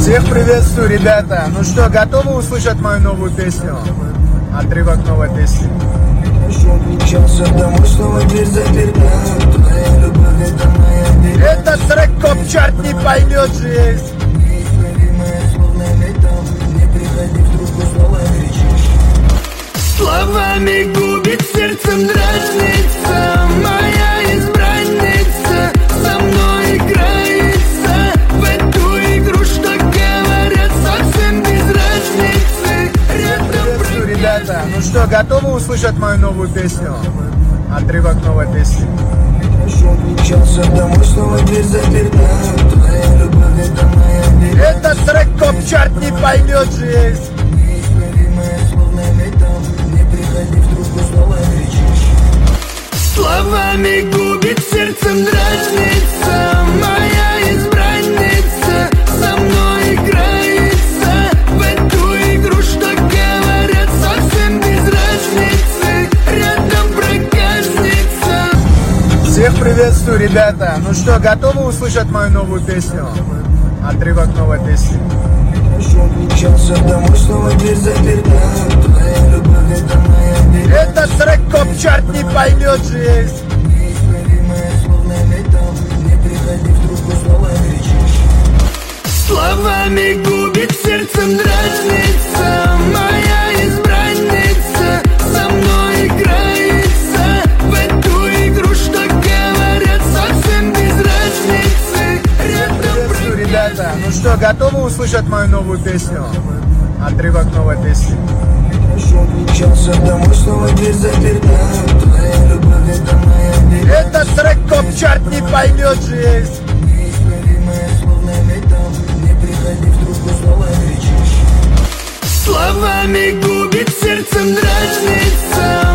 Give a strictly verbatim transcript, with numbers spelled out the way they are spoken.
Всех приветствую, ребята! Ну что, готовы услышать мою новую песню? Отрывок новой песни. Этот трек коп-чарт не поймет здесь. Словами губит, сердцем дразнится моя избранница, со мной играется в эту игру, что говорят, совсем без разницы. Приветствую, ребята! Ну что, готовы услышать мою новую песню? Отрывок новой песни. Этот трек коп-чарт не поймет здесь. Словами губит, сердцем дразнится моя избранница, со мной играется в эту игру, что говорят, совсем без разницы, рядом проказница. Всех приветствую, ребята! Ну что, готовы услышать мою новую песню? Отрывок новой песни. Этот трек коп-чарт не поймет здесь. Словами губит, сердцем дразнится моя избранница, со мной играется в эту игру, что говорят, совсем без разницы. Приветствую, ребята! Ну что, готовы услышать мою новую песню? Отрывок новой песни. Этот трек коп-чарт не поймет здесь. Словами губит, сердцем дразнится